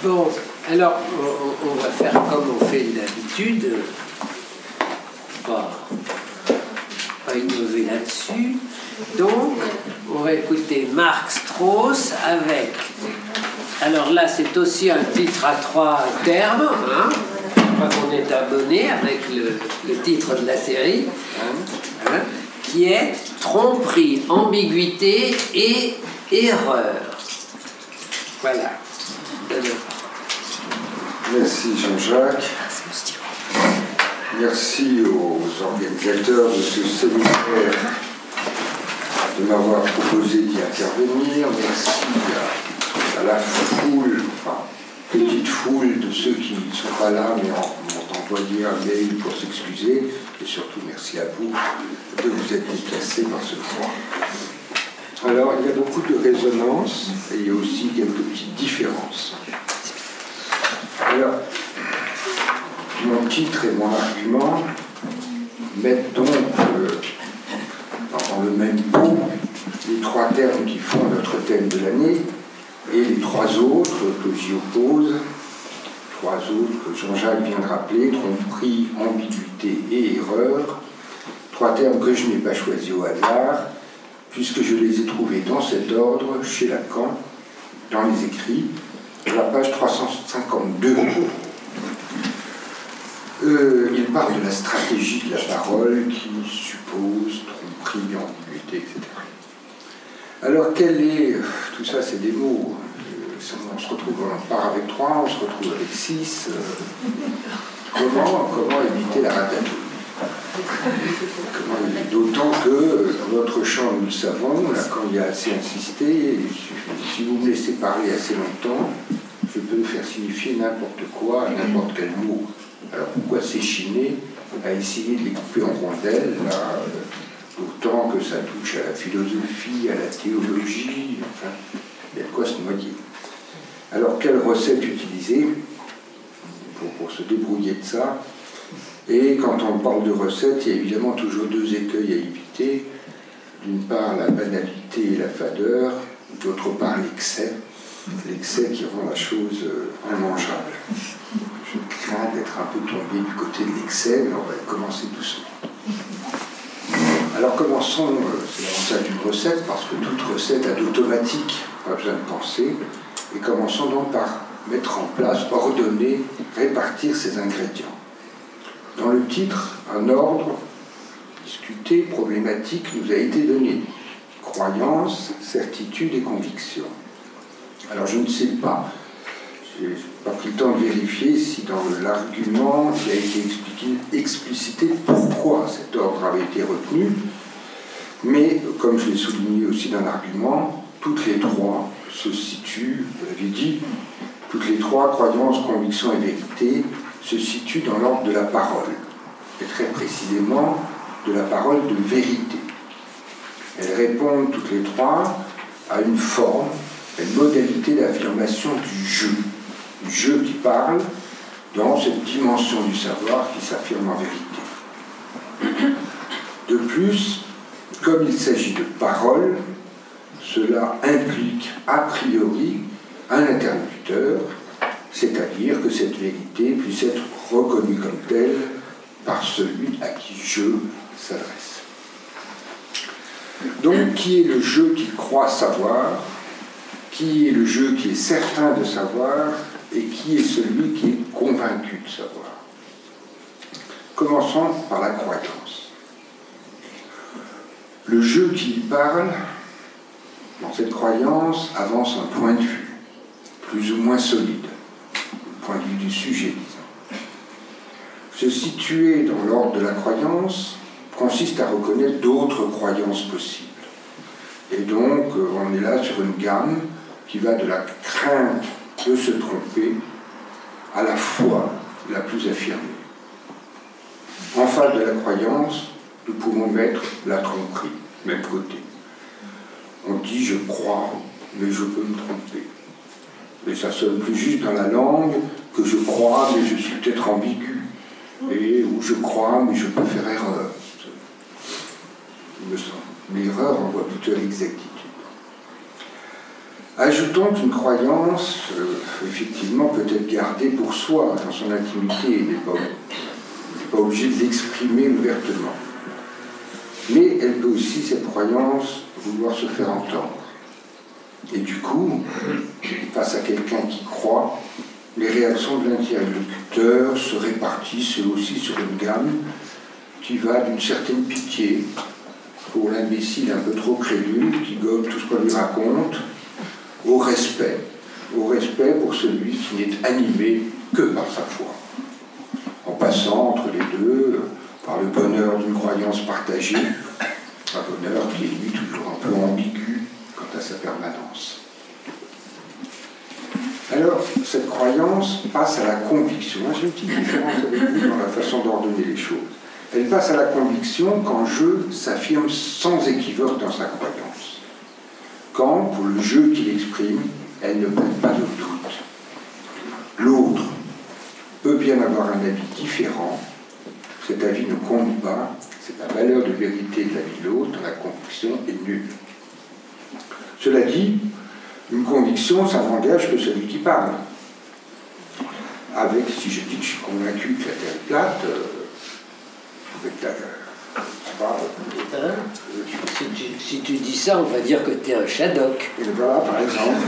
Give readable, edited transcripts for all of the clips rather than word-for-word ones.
Bon, alors, on va faire comme on fait d'habitude. Pas innover là-dessus. Donc, on va écouter Mark Strauss avec... Alors là, c'est aussi un titre à 3 termes, hein. Je crois qu'on est abonné avec le titre de la série, hein, qui est Tromperie, ambiguïté et erreur. Voilà. Merci Jean-Jacques. Merci aux organisateurs de ce séminaire de m'avoir proposé d'y intervenir. Merci à la foule, enfin, petite foule de ceux qui ne sont pas là mais m'ont envoyé un mail pour s'excuser. Et surtout merci à vous de vous être déplacés par ce soir. Alors il y a beaucoup de résonances et il y a aussi quelques petites différences. Alors, mon titre et mon argument mettent donc dans le même pot les 3 termes qui font notre thème de l'année et les 3 autres que j'y oppose, 3 autres que Jean-Jacques vient de rappeler, tromperie, ambiguïté et erreur, 3 termes que je n'ai pas choisis au hasard, puisque je les ai trouvés dans cet ordre chez Lacan, dans les écrits, à la page 352. Il parle de la stratégie de la parole qui suppose tromperie, ambiguïté, etc. Alors, quel est... Tout ça, c'est des mots. On se retrouve, on part avec 3, on se retrouve avec 6. Comment éviter la ratatouille? D'autant que dans notre champ, nous le savons, là, quand il y a assez insisté, si vous me laissez parler assez longtemps, je peux faire signifier n'importe quoi, n'importe quel mot. Alors pourquoi s'échiner à essayer de les couper en rondelles, là, d'autant que ça touche à la philosophie, à la théologie, enfin, il y a de quoi se noyer. Alors quelle recette utiliser pour se débrouiller de ça? Et quand on parle de recettes, il y a évidemment toujours 2 écueils à éviter. D'une part, la banalité et la fadeur, d'autre part, l'excès qui rend la chose immangeable. Je crains d'être un peu tombé du côté de l'excès, mais on va commencer doucement. Alors commençons, c'est l'avantage d'une recette, parce que toute recette a d'automatique, pas besoin de penser, et commençons donc par mettre en place, ordonner, répartir ces ingrédients. Dans le titre, un ordre discuté, problématique, nous a été donné. Croyance, certitude et conviction. Alors je ne sais pas, je n'ai pas pris le temps de vérifier si dans l'argument il a été explicité pourquoi cet ordre avait été retenu, mais comme je l'ai souligné aussi dans l'argument, toutes les 3 se situent, vous l'avez dit, toutes les 3, croyance, conviction et vérité, se situent dans l'ordre de la parole, et très précisément de la parole de vérité. Elles répondent toutes les 3 à une forme, à une modalité d'affirmation du jeu qui parle dans cette dimension du savoir qui s'affirme en vérité. De plus, comme il s'agit de parole, cela implique a priori un interlocuteur, c'est-à-dire que cette vérité puisse être reconnue comme telle par celui à qui je s'adresse. Donc, qui est le je qui croit savoir, qui est le je qui est certain de savoir, et qui est celui qui est convaincu de savoir? Commençons par la croyance. Le je qui parle, dans cette croyance, avance un point de vue, plus ou moins solide, le point de vue du sujet, disons. Se situer dans l'ordre de la croyance consiste à reconnaître d'autres croyances possibles. Et donc, on est là sur une gamme qui va de la crainte de se tromper à la foi la plus affirmée. En face de la croyance, nous pouvons mettre la tromperie, même côté. On dit « je crois, mais je peux me tromper ». Mais ça sonne plus juste dans la langue que « je crois, mais je suis peut-être ambigu ». Et ou « je crois, mais je peux faire erreur ». Il me semble. L'erreur envoie plutôt à l'exactitude. Ajoutons qu'une croyance, effectivement, peut être gardée pour soi, dans son intimité, et n'est pas obligée de l'exprimer ouvertement. Mais elle peut aussi, cette croyance, vouloir se faire entendre. Et du coup, face à quelqu'un qui croit, les réactions de l'interlocuteur se répartissent eux aussi sur une gamme qui va d'une certaine pitié pour l'imbécile un peu trop crédule, qui gobe tout ce qu'on lui raconte, au respect pour celui qui n'est animé que par sa foi, en passant entre les deux par le bonheur d'une croyance partagée, un bonheur qui est lui toujours un peu ambigu quant à sa permanence. Alors, cette croyance passe à la conviction. J'ai une petite différence avec vous dans la façon d'ordonner les choses. Elle passe à la conviction quand je s'affirme sans équivoque dans sa croyance. Quand, pour le je qui l'exprime, elle ne porte pas de doute. L'autre peut bien avoir un avis différent. Cet avis ne compte pas. C'est la valeur de vérité de l'avis de l'autre dans la conviction est nulle. Cela dit, une conviction, ça n'engage que celui qui parle. Avec, si je dis que je suis convaincu que la Terre est plate, avec la... Si tu dis ça, on va dire que tu es un Shadok. Et voilà, par exemple.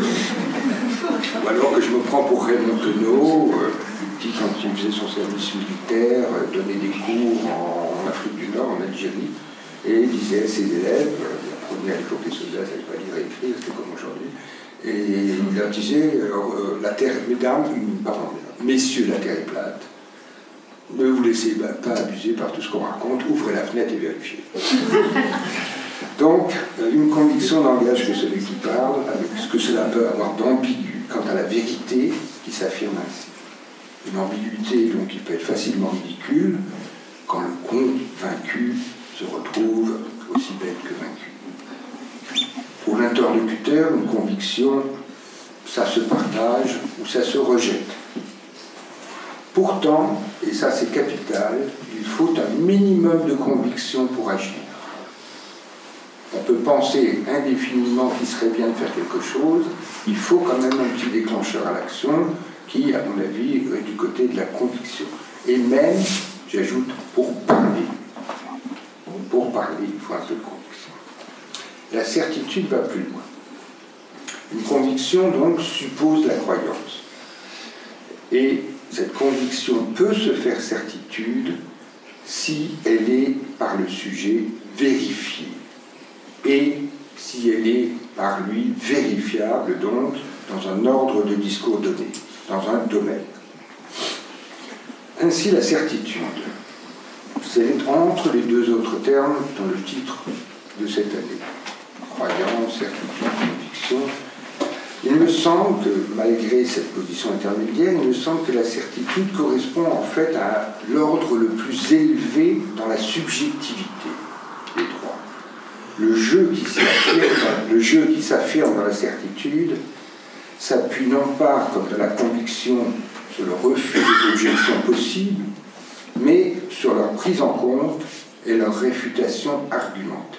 Ou alors que je me prends pour Raymond Queneau, qui, quand il faisait son service militaire, donnait des cours en Afrique du Nord, en Algérie, et il disait à ses élèves, les premiers à l'époque des soldats, ne savaient pas lire et écrire, c'était comme aujourd'hui, et il leur disait, la Terre, mesdames, pardon, messieurs, la Terre est plate. Ne vous laissez pas abuser par tout ce qu'on raconte, ouvrez la fenêtre et vérifiez. Donc, une conviction n'engage que celui qui parle, avec ce que cela peut avoir d'ambigu quant à la vérité qui s'affirme ainsi. Une ambiguïté donc, qui peut être facilement ridicule quand le convaincu se retrouve aussi bête que vaincu. Pour l'interlocuteur, une conviction, ça se partage ou ça se rejette. Pourtant, et ça c'est capital, il faut un minimum de conviction pour agir. On peut penser indéfiniment qu'il serait bien de faire quelque chose, il faut quand même un petit déclencheur à l'action qui, à mon avis, est du côté de la conviction. Et même, j'ajoute, pour parler. Pour parler, il faut un peu de conviction. La certitude va plus loin. Une conviction, donc, suppose la croyance. Et cette conviction peut se faire certitude si elle est par le sujet vérifiée et si elle est par lui vérifiable, donc dans un ordre de discours donné, dans un domaine. Ainsi, la certitude, c'est entre les deux autres termes dans le titre de cette année. Croyance, certitude, conviction. Il me semble que, malgré cette position intermédiaire, il me semble que la certitude correspond en fait à l'ordre le plus élevé dans la subjectivité des trois. Le jeu qui s'affirme dans la certitude s'appuie non pas, comme dans la conviction, sur le refus des objections possibles, mais sur leur prise en compte et leur réfutation argumentée.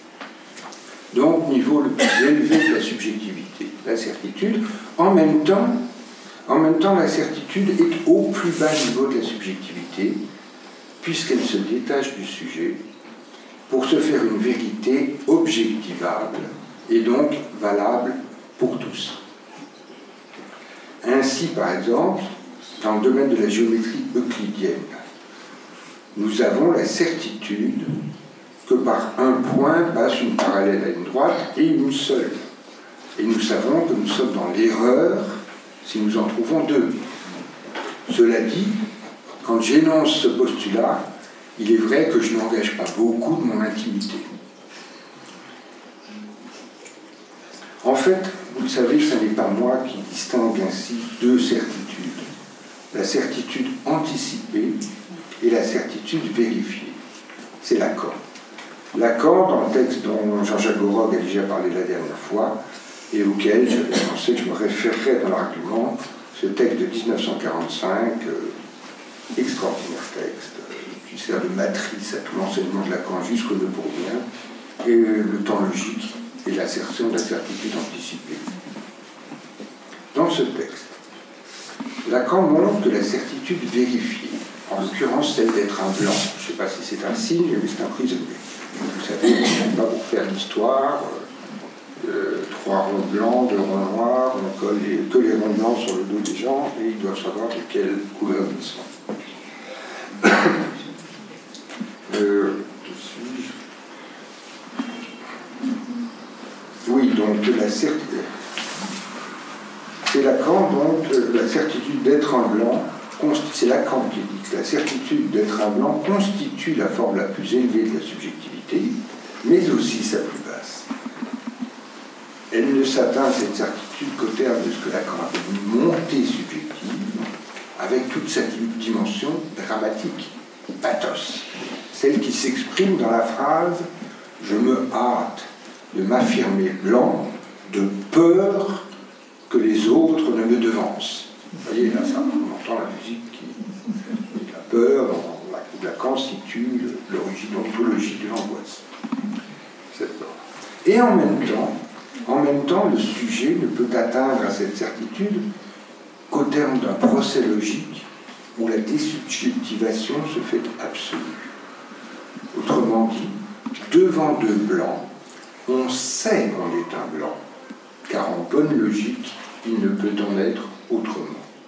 Donc, niveau le plus élevé de la subjectivité, la certitude. En même temps, la certitude est au plus bas niveau de la subjectivité, puisqu'elle se détache du sujet pour se faire une vérité objectivable et donc valable pour tous. Ainsi, par exemple, dans le domaine de la géométrie euclidienne, nous avons la certitude que par un point passe une parallèle à une droite et une seule. Et nous savons que nous sommes dans l'erreur si nous en trouvons deux. Cela dit, quand j'énonce ce postulat, il est vrai que je n'engage pas beaucoup de mon intimité. En fait, vous le savez, ce n'est pas moi qui distingue ainsi deux certitudes. La certitude anticipée et la certitude vérifiée. C'est l'accord. L'accord, dans le texte dont Jean-Jacques Gorog a déjà parlé la dernière fois, et auquel j'avais pensé que je me référerais dans l'argument, ce texte de 1945, extraordinaire texte, qui sert de matrice à tout l'enseignement de Lacan jusqu'au nœud bourdien, et le temps logique et l'assertion de la certitude anticipée. dans ce texte, Lacan montre que la certitude vérifiée, en l'occurrence celle d'être un blanc, je ne sais pas si c'est un signe, mais c'est un prisonnier. Vous savez, on ne va pas pour faire l'histoire, 3 ronds blancs, 2 ronds noirs, on colle que les ronds blancs sur le dos des gens et ils doivent savoir de quelle couleur ils sont. Oui, donc c'est Lacan, donc la certitude d'être un blanc, c'est Lacan qui dit que la certitude d'être un blanc constitue la forme la plus élevée de la subjectivité, mais aussi sa plus basse. Elle ne s'atteint cette certitude qu'au terme de ce que Lacan appelle une montée subjective, avec toute sa dimension dramatique, pathos, celle qui s'exprime dans la phrase « Je me hâte de m'affirmer blanc de peur que les autres ne me devancent ». Vous voyez, là, ça, on entend la musique qui la peur, Lacan situe l'origine ontologique de l'angoisse. Et en même temps, le sujet ne peut atteindre à cette certitude qu'au terme d'un procès logique où la désubjectivation se fait absolue. Autrement dit, devant 2 blancs, on sait qu'on est un blanc, car en bonne logique, il ne peut en être autrement.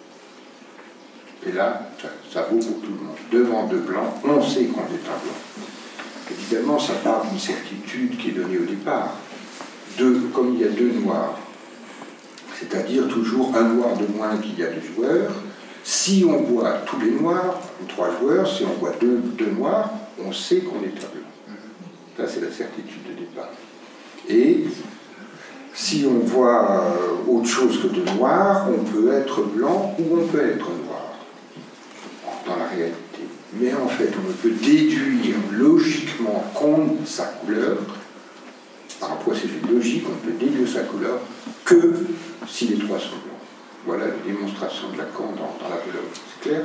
Et là, ça vaut pour tout le monde. Devant 2 blancs, on sait qu'on est un blanc. Évidemment, ça part d'une certitude qui est donnée au départ. Comme il y a 2 noirs, c'est-à-dire toujours un noir de moins qu'il y a de joueurs, si on voit tous les noirs, 3 joueurs, si on voit 2 noirs, on sait qu'on est un blanc. Ça, c'est la certitude de départ. Et si on voit autre chose que de noir, on peut être blanc ou on peut être noir, dans la réalité. Mais en fait, on ne peut déduire logiquement compte sa couleur, par un processus logique, on peut déduire sa couleur que si les 3 sont blancs. Voilà la démonstration de Lacan dans l'apologue. C'est clair?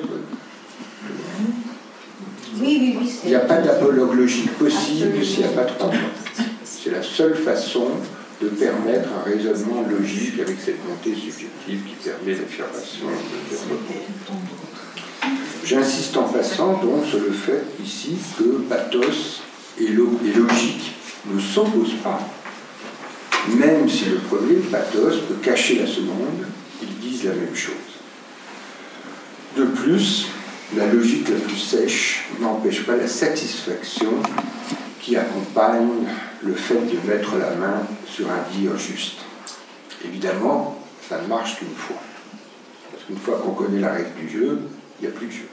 Oui. Il n'y a pas d'apologue logique possible s'il n'y a pas 3 blancs. C'est la seule façon de permettre un raisonnement logique avec cette montée subjective qui permet l'affirmation de propos. J'insiste en passant donc sur le fait ici que pathos et logique ne s'opposent pas. Même si le premier, le pathos, peut cacher la seconde, ils disent la même chose. De plus, la logique la plus sèche n'empêche pas la satisfaction qui accompagne le fait de mettre la main sur un dire juste. Évidemment, ça ne marche qu'une fois. Parce qu'une fois qu'on connaît la règle du jeu, il n'y a plus de jeu.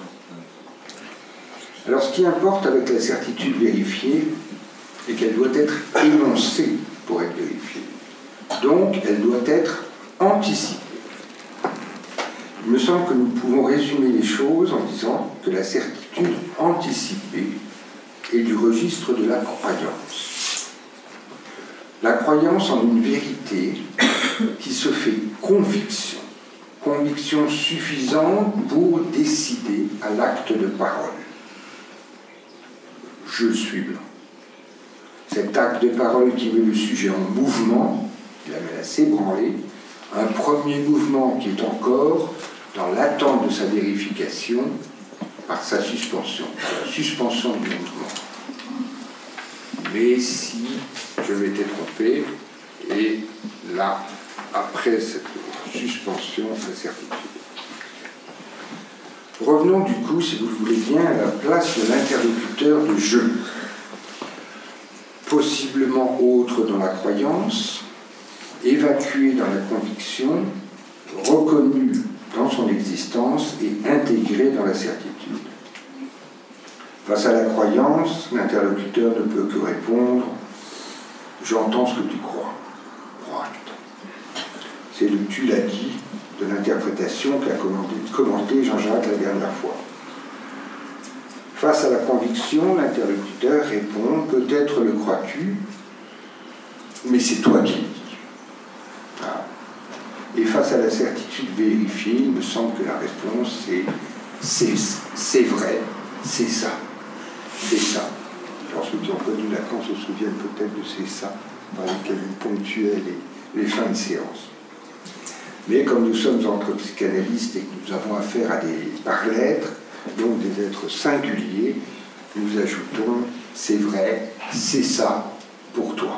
Alors, ce qui importe avec la certitude vérifiée, c'est qu'elle doit être énoncée pour être vérifiée. Donc, elle doit être anticipée. Il me semble que nous pouvons résumer les choses en disant que la certitude anticipée est du registre de la croyance. La croyance en une vérité qui se fait conviction. Conviction suffisante pour décider à l'acte de parole. Je suis blanc. Cet acte de parole qui met le sujet en mouvement, qui l'amène à s'ébranler, un premier mouvement qui est encore dans l'attente de sa vérification par sa suspension, la suspension du mouvement. Mais si je m'étais trompé, et là, après cette suspension, la certitude. Revenons du coup, si vous le voulez bien, à la place de l'interlocuteur de je. Possiblement autre dans la croyance, évacué dans la conviction, reconnu dans son existence et intégré dans la certitude. Face à la croyance, l'interlocuteur ne peut que répondre « J'entends ce que tu crois. » C'est le « tu l'as dit » de l'interprétation qu'a commenté Jean-Jacques la dernière fois. Face à la conviction, l'interlocuteur répond « Peut-être le crois-tu, mais c'est toi qui le dis. » Et face à la certitude vérifiée, il me semble que la réponse est « C'est vrai, c'est ça. C'est ça. » Alors ceux qui ont connu Lacan se souviennent peut-être de « c'est ça » par lesquels il ponctuait les fins de séance. Mais comme nous sommes entre psychanalystes et que nous avons affaire à des par-lettres, donc des êtres singuliers, nous ajoutons « c'est vrai, c'est ça pour toi ».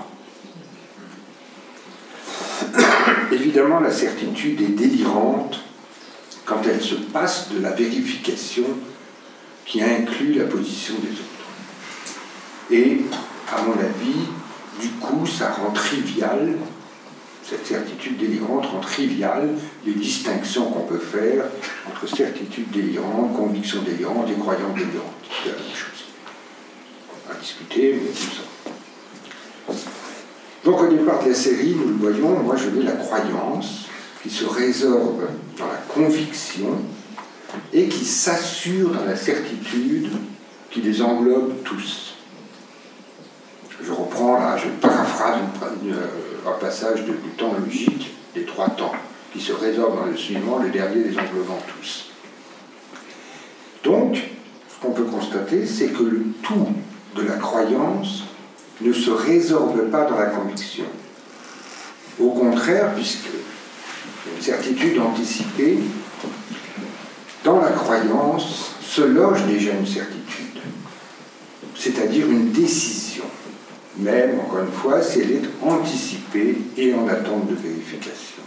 Évidemment, la certitude est délirante quand elle se passe de la vérification qui inclut la position des autres. Et, à mon avis, du coup, ça rend trivial, cette certitude délirante rend trivial les distinctions qu'on peut faire entre certitude délirante, conviction délirante et croyance délirante. C'est la même chose. On va discuter, mais tout ça. Donc au départ de la série, nous le voyons, moi je mets la croyance qui se résorbe dans la conviction et qui s'assure dans la certitude qui les englobe tous. Je reprends là, je paraphrase un passage du temps logique des trois temps, qui se résorbe dans le suivant, le dernier les englobant tous. Donc, ce qu'on peut constater, c'est que le tout de la croyance ne se résorbe pas dans la conviction. Au contraire, puisque une certitude anticipée, dans la croyance se loge déjà une certitude, c'est-à-dire une décision, même, encore une fois, si elle est anticipée et en attente de vérification.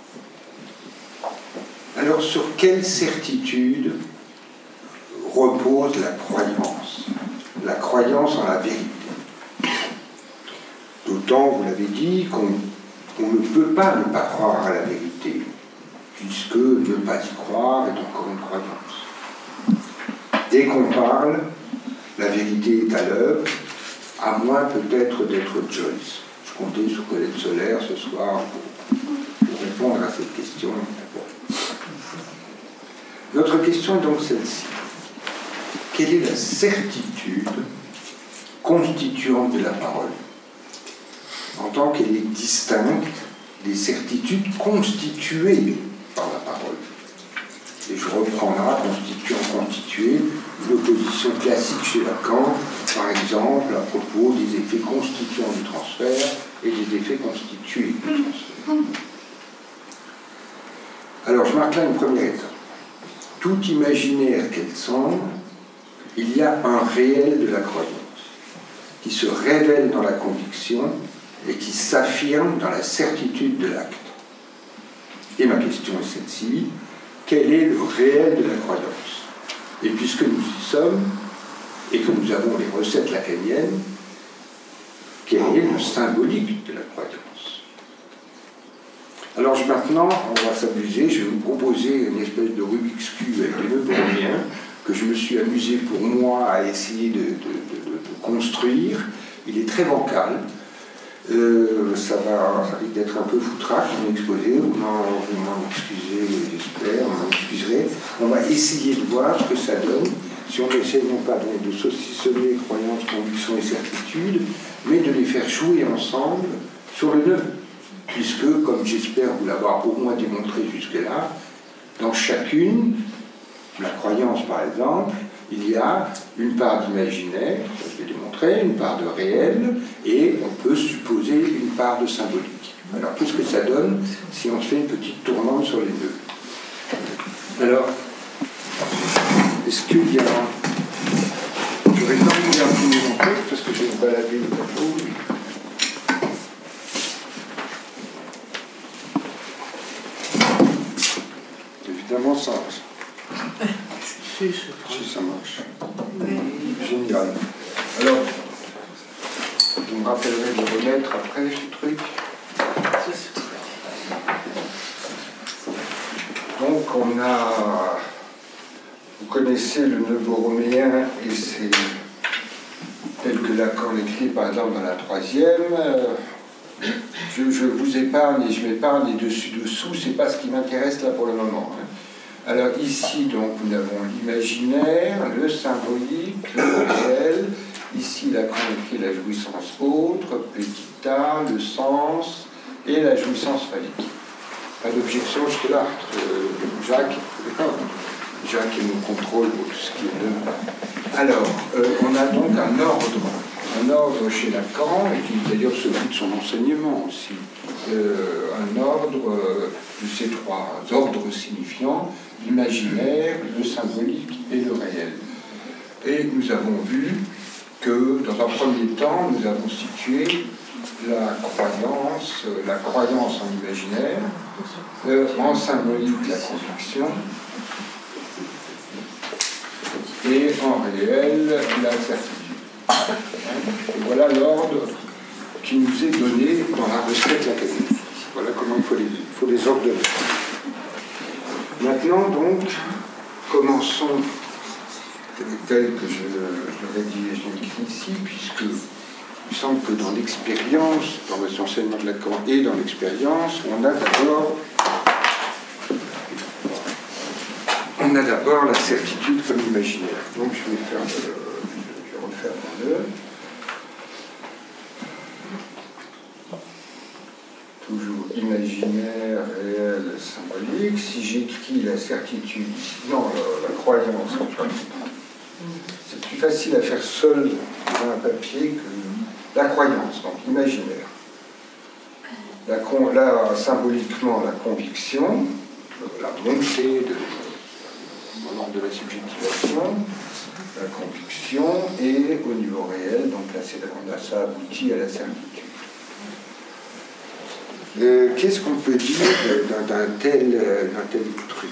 Alors, sur quelle certitude repose la croyance? La croyance en la vérité. D'autant, vous l'avez dit, qu'on ne peut pas ne pas croire à la vérité, puisque ne pas y croire est encore une croyance. Dès qu'on parle, la vérité est à l'œuvre, à moins peut-être d'être Joyce. Je comptais sur Colette Solaire ce soir pour répondre à cette question. Notre question est donc celle-ci. Quelle est la certitude constituante de la parole, en tant qu'elle est distincte des certitudes constituées par la parole? Et je reprends là, constituant, constitué, l'opposition classique chez Lacan, par exemple, à propos des effets constituants du transfert et des effets constitués du transfert. Alors, je marque là une première étape. Tout imaginaire qu'elle semble, il y a un réel de la croyance, qui se révèle dans la conviction et qui s'affirme dans la certitude de l'acte. Et ma question est celle-ci, quel est le réel de la croyance? Et puisque nous y sommes, et que nous avons les recettes lacaniennes, quel est le symbolique de la croyance? Alors maintenant, on va s'amuser, je vais vous proposer une espèce de Rubik's Cube avec des nœuds browniens, que je me suis amusé pour moi à essayer de construire. Il est très bancal. Ça risque d'être un peu foutraque, mon exposé, vous m'en excusez, j'espère, vous m'en excuserez. On va essayer de voir ce que ça donne, si on essaie non pas de saucissonner croyances, convictions et certitudes, mais de les faire jouer ensemble sur le nœud. Puisque, comme j'espère vous l'avoir au moins démontré jusque-là, dans chacune, la croyance par exemple, il y a une part d'imaginaire, ça je vais démontrer, une part de réel, et on peut supposer une part de symbolique. Alors, qu'est-ce que ça donne si on fait une petite tournante sur les deux? Alors, est-ce qu'il y a... Je vais pas vous imprimer mon texte, parce que je vais me balader le tableau. Évidemment, ça marche. Si ça marche. Oui. Génial. Alors, vous me rappellerez de remettre après ce truc. Donc, on a... Vous connaissez le nœud borroméen et c'est tel que Lacan l'écrit par exemple dans la troisième. Je vous épargne et je m'épargne les dessus-dessous, c'est pas ce qui m'intéresse là pour le moment. Alors ici, donc, nous avons l'imaginaire, le symbolique, le réel. Ici, Lacan écrit la jouissance autre, petit a, le sens et la jouissance phallique. Pas d'objection jusque-là. Jacques et mon contrôle pour tout ce qui est de... Alors, on a donc un ordre chez Lacan, et qui d'ailleurs celui de son enseignement aussi. un ordre de ces trois ordres signifiants, l'imaginaire, le symbolique et le réel. Et nous avons vu que, dans un premier temps, nous avons situé la croyance en imaginaire, en symbolique, la conviction, et en réel, la certitude. Et voilà l'ordre qui nous est donné dans la recette académique. Voilà comment il faut les ordonner. Maintenant, donc, commençons tel que je rédige ici, puisque il semble que dans l'expérience, dans les enseignements de Lacan et dans l'expérience, on a d'abord la certitude comme imaginaire. Donc je vais refaire mon œuvre. Toujours imaginaire, réel, symbolique. Si j'écris la certitude, non, la croyance, c'est plus facile à faire seul dans un papier que la croyance, donc imaginaire. Là, symboliquement, la conviction, la montée de l'ordre de la subjectivation, la conviction, et au niveau réel, donc là, ça aboutit à la certitude. Qu'est-ce qu'on peut dire d'un tel truc?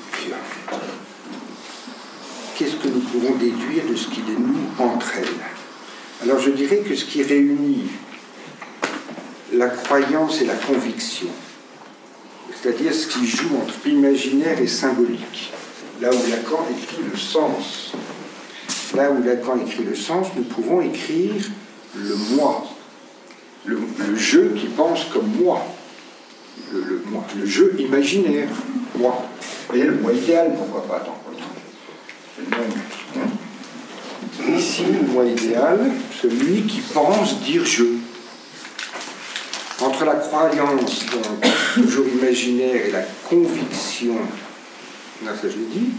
Qu'est-ce que nous pouvons déduire de ce qui les noue entre elles? Alors je dirais que ce qui réunit la croyance et la conviction, c'est-à-dire ce qui joue entre imaginaire et symbolique, là où Lacan écrit le sens, nous pouvons écrire le moi, le je qui pense comme moi, le je imaginaire, moi. Et le moi idéal, pourquoi pas? Attends. Ici, le moi idéal, celui qui pense dire je. Entre la croyance, donc, toujours imaginaire, et la conviction, là ça je l'ai dit,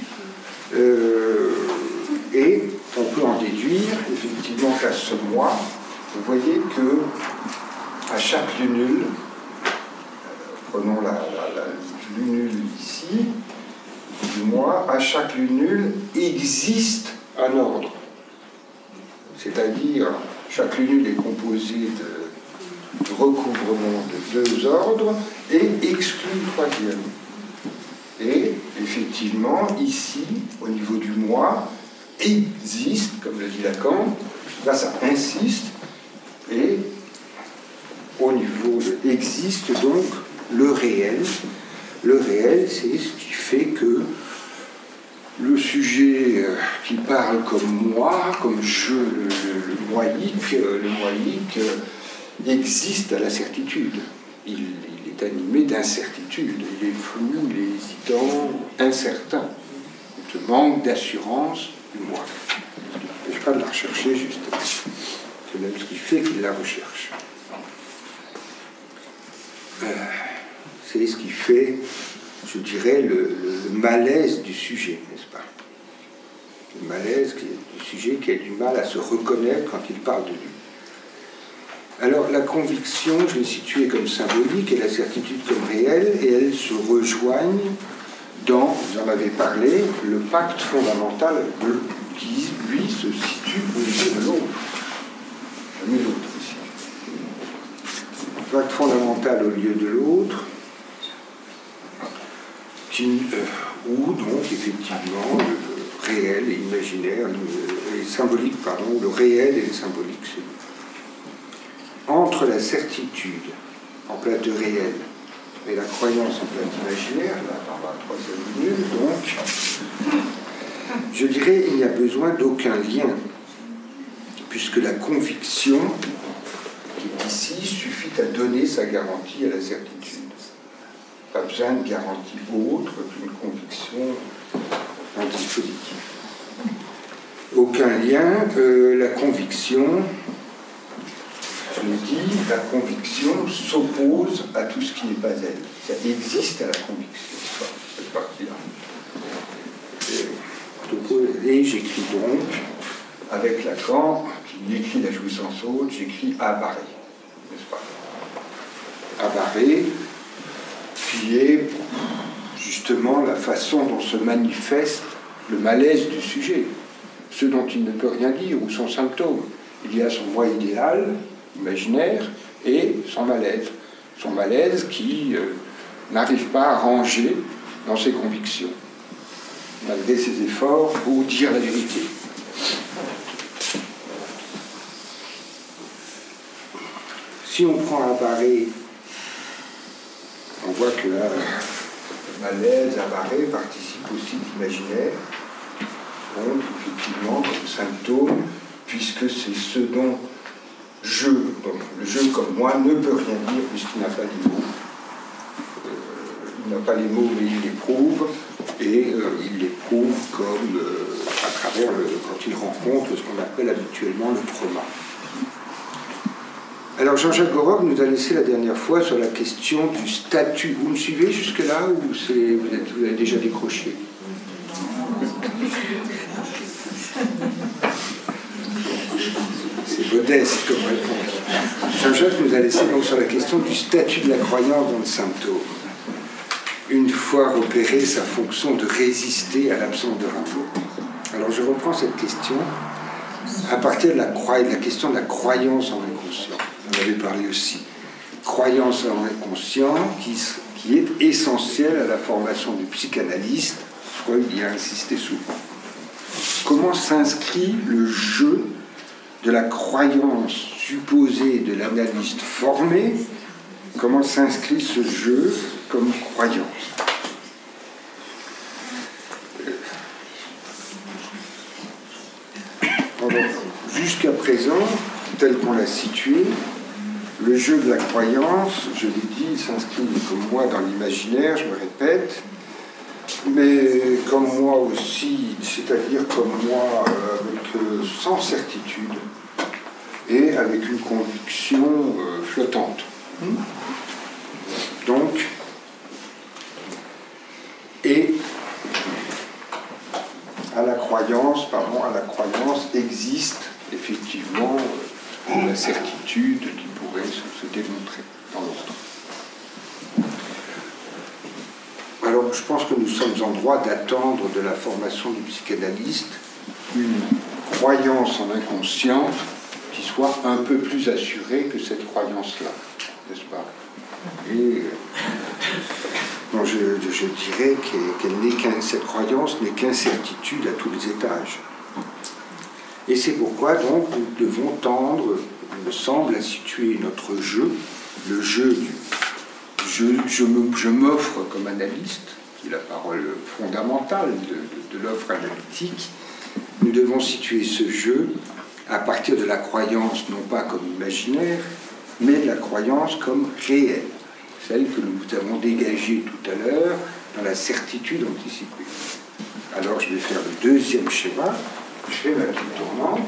et on peut en déduire, effectivement, qu'à ce moi, vous voyez que à chaque lunule, prenons la lunule ici, du moi, à chaque lunule existe un ordre. C'est-à-dire, chaque lunule est composée de recouvrement de deux ordres et exclut le troisième. Et effectivement, ici, au niveau du moi, existe, comme le dit Lacan, là ça insiste, et au niveau de existe donc le réel. Le réel, c'est ce qui fait que le sujet qui parle comme moi, comme je, le moïque, existe à la certitude. Il est animé d'incertitude, il est flou, il est hésitant, incertain. Il te manque d'assurance du moi. Ce qui n'empêche pas de la rechercher, justement. C'est même ce qui fait qu'il la recherche. C'est ce qui fait, je dirais, le malaise du sujet, n'est-ce pas? Le malaise du sujet qui a du mal à se reconnaître quand il parle de lui. Alors, la conviction, je l'ai située comme symbolique et la certitude comme réelle, et elles se rejoignent dans, vous en avez parlé, le pacte fondamental qui, lui, se situe au milieu de l'autre. Jamais l'autre ici. Le pacte fondamental au lieu de l'autre, où donc effectivement le réel et imaginaire, et symbolique, pardon, le réel et le symbolique se lient. Entre la certitude en plate de réel et la croyance en plate imaginaire, là dans la troisième minute, donc, je dirais il n'y a besoin d'aucun lien, puisque la conviction qui est ici suffit à donner sa garantie à la certitude. Pas besoin de garantie autre qu'une conviction en dispositif. Aucun lien, la conviction, je me dis, la conviction s'oppose à tout ce qui n'est pas elle. Ça existe à la conviction, cette partie-là. Et j'écris donc, avec Lacan, qui écrit la jouissance haute, j'échi apparaît, n'est-ce pas? à barrer, qui est justement la façon dont se manifeste le malaise du sujet, ce dont il ne peut rien dire, ou son symptôme. Il y a son moi idéal, imaginaire, et son malaise qui n'arrive pas à ranger dans ses convictions, malgré ses efforts pour dire la vérité. Si on prend un barré, on voit que le malaise à barré participe aussi de l'imaginaire, donc effectivement comme symptôme, puisque c'est ce dont le jeu comme moi ne peut rien dire puisqu'il n'a pas les mots. Il n'a pas les mots mais il les prouve, et il les prouve comme à travers quand il rencontre ce qu'on appelle habituellement le trauma. Alors Jean-Jacques Gorock nous a laissé la dernière fois sur la question du statut. Vous me suivez jusque-là ou vous avez déjà décroché? C'est modeste comme réponse. Jean-Jacques nous a laissé donc sur la question du statut de la croyance dans le symptôme. Une fois repérée sa fonction de résister à l'absence de rapport. Alors je reprends cette question à partir de la question de la croyance en l'inconscient. On avait parlé aussi. Croyance en l'inconscient qui est essentielle à la formation du psychanalyste. Freud y a insisté souvent. Comment s'inscrit le jeu de la croyance supposée de l'analyste formé? Comment s'inscrit ce jeu comme croyance? Jusqu'à présent, tel qu'on l'a situé, le jeu de la croyance, je l'ai dit, il s'inscrit comme moi dans l'imaginaire, je me répète, mais comme moi aussi, c'est-à-dire comme moi sans certitude et avec une conviction flottante. Donc, et à la croyance existe effectivement la certitude qui pourrait se démontrer dans l'autre. Alors, je pense que nous sommes en droit d'attendre de la formation du psychanalyste une croyance en l'inconscient qui soit un peu plus assurée que cette croyance-là, n'est-ce pas? Et bon, je dirais que cette croyance n'est qu'incertitude à tous les étages. Et c'est pourquoi donc nous devons tendre, il me semble, à situer notre jeu, le jeu du je m'offre comme analyste, qui est la parole fondamentale de l'offre analytique. Nous devons situer ce jeu à partir de la croyance, non pas comme imaginaire, mais de la croyance comme réelle, celle que nous avons dégagée tout à l'heure dans la certitude anticipée. Alors je vais faire le deuxième schéma. Je fais ma petite tournante.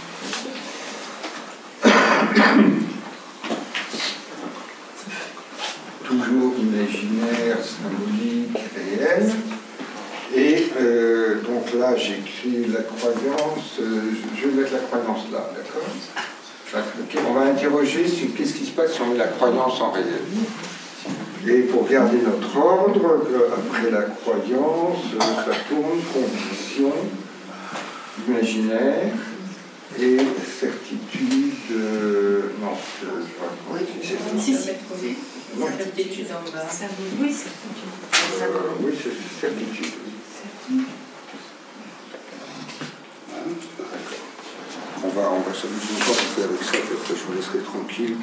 Toujours imaginaire, symbolique, réel. Et donc là, j'écris la croyance. Je vais mettre la croyance là, d'accord? Okay. On va interroger sur qu'est-ce qui se passe si on met la croyance en réel. Et pour garder notre ordre, après la croyance, ça tourne conviction, imaginaire et certitude. Non, Si. Non. Certitude en bas. Oui, certitude. Oui, c'est certitude. On va s'amuser encore un peu avec ça, puis après je vous laisserai tranquille.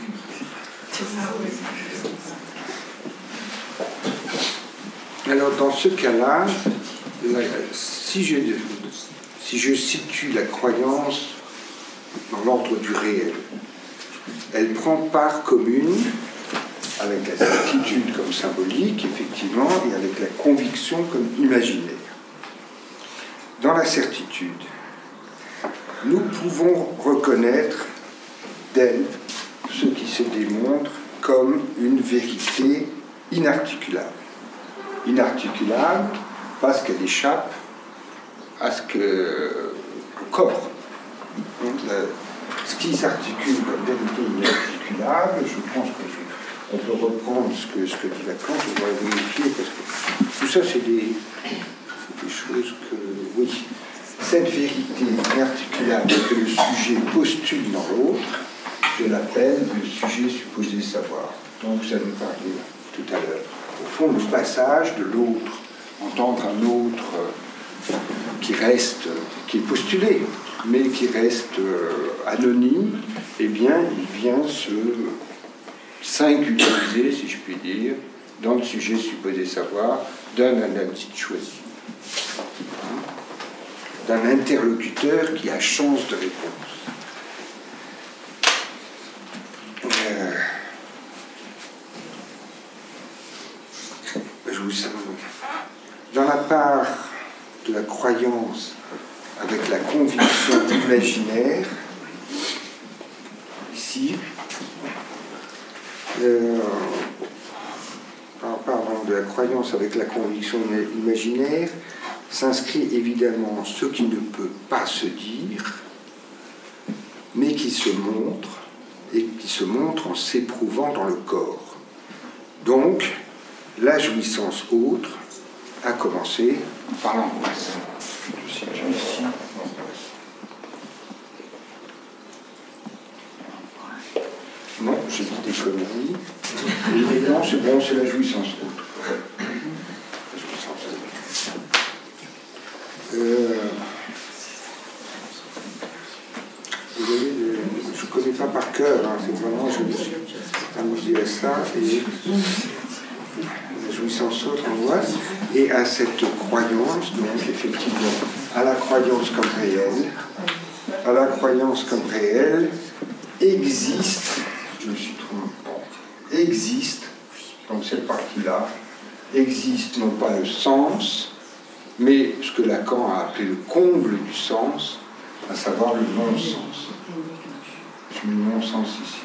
Alors dans ce cas-là, si je situe la croyance dans l'ordre du réel, elle prend part commune avec la certitude comme symbolique, effectivement, et avec la conviction comme imaginaire. Dans la certitude, nous pouvons reconnaître d'elle ce qui se démontre comme une vérité inarticulable. Inarticulable parce qu'elle échappe à au corps. Donc, ce qui s'articule comme vérité inarticulable, je pense on peut reprendre ce que dit Lacan, je voudrais vérifier, parce que tout ça, c'est des choses que... Oui, cette vérité inarticulable que le sujet postule dans l'autre, je l'appelle le sujet supposé savoir. Donc vous avez parlé tout à l'heure. Au fond, le passage de l'autre, entendre un autre qui est postulé, mais qui reste anonyme, eh bien, il vient se singulariser, si je puis dire, dans le sujet supposé savoir d'un analyste choisi, d'un interlocuteur qui a chance de réponse. Dans la part de la croyance avec la conviction imaginaire, ici, pardon, de la croyance avec la conviction imaginaire, s'inscrit évidemment ce qui ne peut pas se dire, mais qui se montre, et qui se montre en s'éprouvant dans le corps. Donc, la jouissance autre a commencé par l'angoisse. Je situe ici l'angoisse. Non, j'ai dit des conneries. Et non, c'est bon, c'est la jouissance autre. La jouissance autre. Vous voyez, je ne connais pas par cœur, hein, c'est vraiment, je me suis amusé à ça, et la jouissance autre, angoisse, et à cette croyance, donc effectivement, à la croyance comme réelle, existe, je me suis trompé, existe, donc cette partie-là, existe non pas le sens, mais ce que Lacan a appelé le comble du sens, à savoir le non-sens. Je mets le non-sens ici.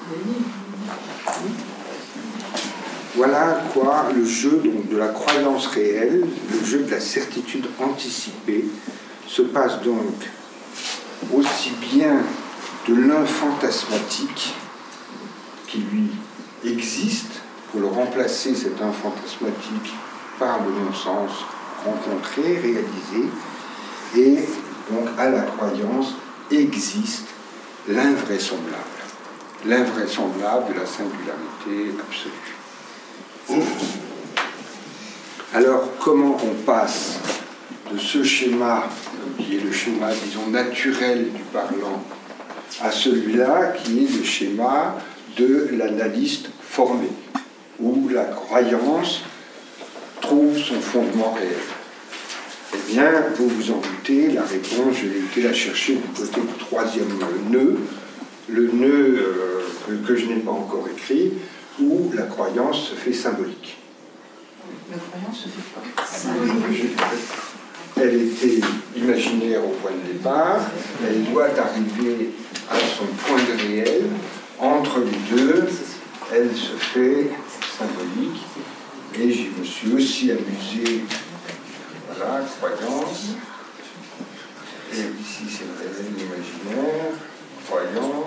Voilà quoi le jeu donc, de la croyance réelle, le jeu de la certitude anticipée, se passe donc aussi bien de l'infantasmatique qui lui existe, pour le remplacer cet infantasmatique par le non-sens rencontré, réalisé, et donc à la croyance existe l'invraisemblable de la singularité absolue. Alors, comment on passe de ce schéma, qui est le schéma, disons, naturel du parlant, à celui-là qui est le schéma de l'analyste formé, où la croyance trouve son fondement réel? Eh bien, vous vous en doutez, la réponse, je l'ai été la chercher du côté du troisième nœud, le nœud que je n'ai pas encore écrit, où la croyance se fait symbolique. La croyance se fait pas symbolique. Elle était imaginaire au point de départ, elle doit arriver à son point de réel. Entre les deux, elle se fait symbolique. Et je me suis aussi amusé, voilà, croyance. Et ici, c'est le réel l'imaginaire, croyance.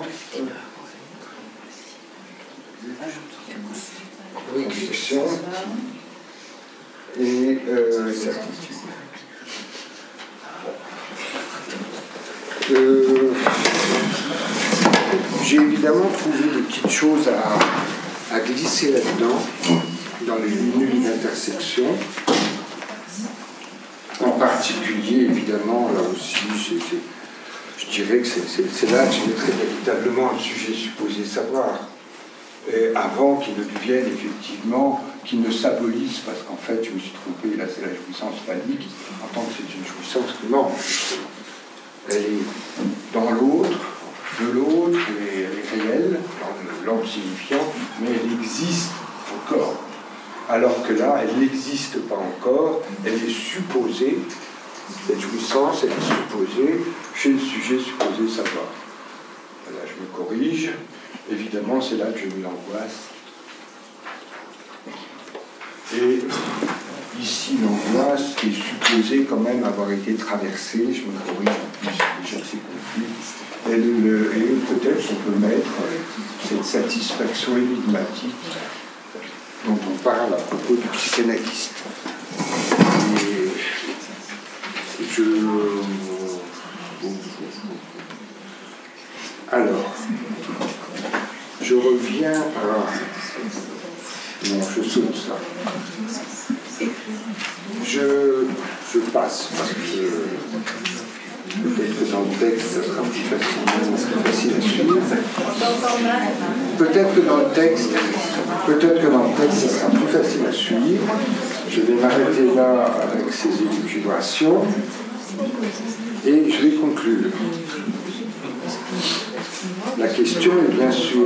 Conviction et certitude. J'ai évidemment trouvé des petites choses à glisser là-dedans, dans les lignes d'intersection. En particulier, évidemment, là aussi, je dirais que c'est là que je mettrais véritablement un sujet supposé savoir. Et avant qu'il ne devienne effectivement, qu'il ne s'abolisse, parce qu'en fait, je me suis trompé, là c'est la jouissance panique, en tant que c'est une jouissance qui manque. Elle est dans l'autre, de l'autre, elle est réelle, dans l'ordre signifiant, mais elle existe encore. Alors que là, elle n'existe pas encore, elle est supposée, cette jouissance, elle est supposée chez le sujet supposé savoir. Voilà, je me corrige. Évidemment, c'est là que j'ai mis l'angoisse. Et ici l'angoisse est supposée quand même avoir été traversée, je me corrige en plus déjà c'est confus, et peut-être on peut mettre cette satisfaction énigmatique dont on parle à propos du psychanalyste. Alors, je reviens à... Non, je saute ça. Je passe parce que peut-être que dans le texte, ça sera plus facile à suivre. Peut-être que dans le texte, ça sera plus facile à suivre. Je vais m'arrêter là avec ces élucubrations et je vais conclure. La question est bien sûr...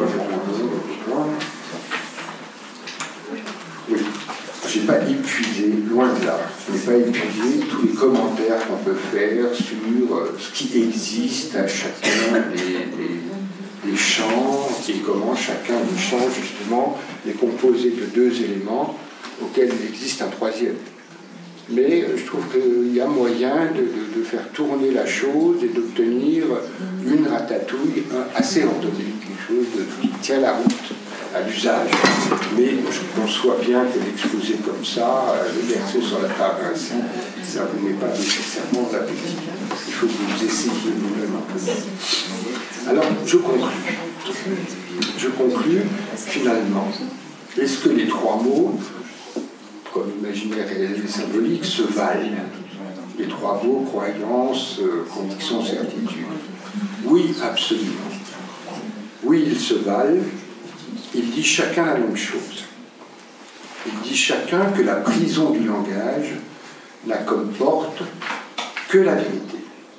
Oui, je n'ai pas épuisé, loin de là, je n'ai pas épuisé tous les commentaires qu'on peut faire sur ce qui existe à chacun des champs et comment chacun des champs, justement, est composé de deux éléments auxquels il existe un troisième. Mais je trouve qu'il y a moyen de faire tourner la chose et d'obtenir une ratatouille assez ordonnée, quelque chose qui tient la route à l'usage. Mais je conçois bien que l'exposer comme ça, le verser sur la table ainsi, ça ne vous met pas nécessairement d'appétit. Il faut que vous essayiez vous-même un peu. Alors, je conclus. Je conclus, finalement. Est-ce que les trois mots, comme imaginaire, réel et symbolique, se valent? Les trois mots, croyance, conviction, certitude. Oui, absolument. Oui, ils se valent. Ils disent chacun la même chose. Ils disent chacun que la prison du langage n'a comme porte que la vérité.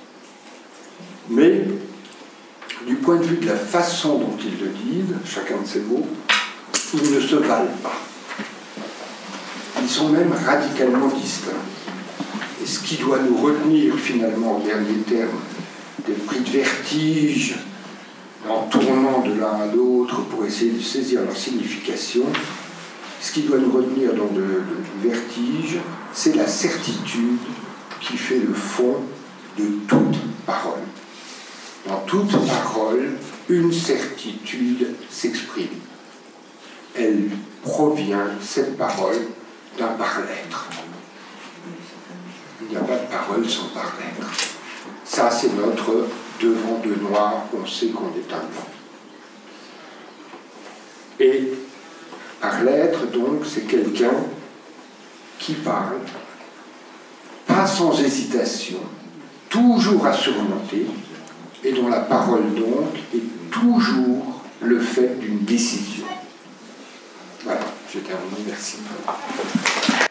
Mais, du point de vue de la façon dont ils le disent, chacun de ces mots, ils ne se valent pas. Ils sont même radicalement distincts. Et ce qui doit nous retenir finalement, en dernier terme, des prix de vertige, en tournant de l'un à l'autre pour essayer de saisir leur signification, ce qui doit nous retenir dans le vertige, c'est la certitude qui fait le fond de toute parole. Dans toute parole, une certitude s'exprime. Elle provient, cette parole, d'un par-l'être. Il n'y a pas de parole sans par-l'être. Ça, c'est notre devant de noir, on sait qu'on est un blanc. Et par-l'être, donc, c'est quelqu'un qui parle, pas sans hésitation, toujours à surmonter, et dont la parole, donc, est toujours le fait d'une décision. Voilà, je termine. Merci.